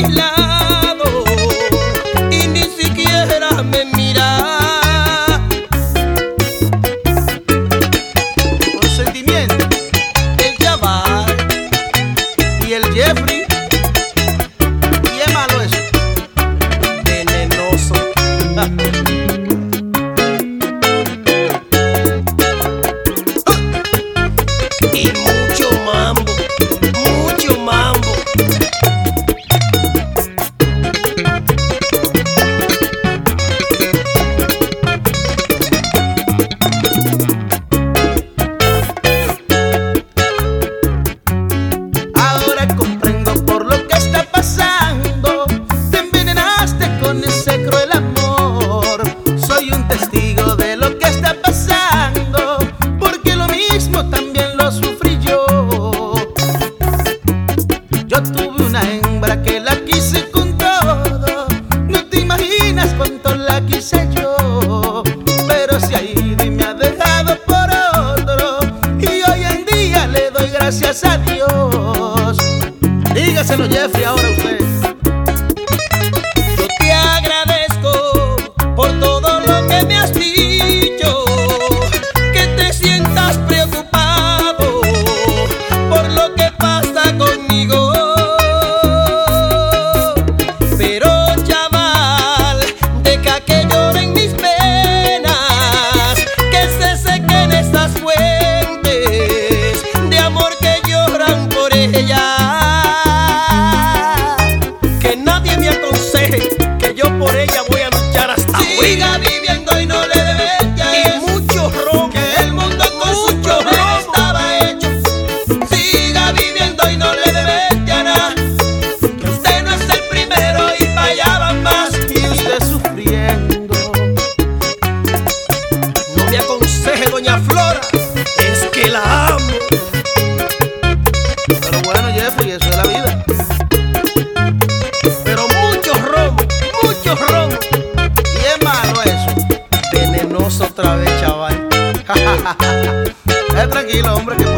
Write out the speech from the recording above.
mi lado y ni siquiera me mira. Con sentimiento, El Chaval y el Jeffrey. Y es malo eso. venenoso. Y mucho mambo, mucho mambo. Ahora comprendo por lo que está pasando. Te envenenaste con ese cruel amor. Soy un testigo de lo que está pasando, porque lo mismo también lo sufrí yo. Yo tuve una hembra que la quise con todo. No te imaginas cuánto la quise yo. Pero se ha ido y me ha dejado por otro, y hoy en día le doy gracias a Dios. Dígaselo, Jeffrey, ahora usted. Yo te agradezco por todo lo que me has dicho, que te sientas preocupado por lo que pasa conmigo. Pero chaval, deja que lloren mis penas, que se sequen estas fuentes de amor que lloran por ella. Que nadie me aconseje que yo por ella voy a luchar hasta morir. Siga viviendo y no le debe ya. Y mucho romo, que el mundo con mucho romo estaba hecho. Siga viviendo y no le debe ya nada, que usted no es el primero y para allá van más. Y usted sufriendo. No me aconseje, doña Flora, es que la amo. Pero bueno, Jeffrey, eso es la vida. Pero mucho romo, mucho romo. Y es malo eso. Venenoso otra vez, chaval. Tranquilo, hombre, que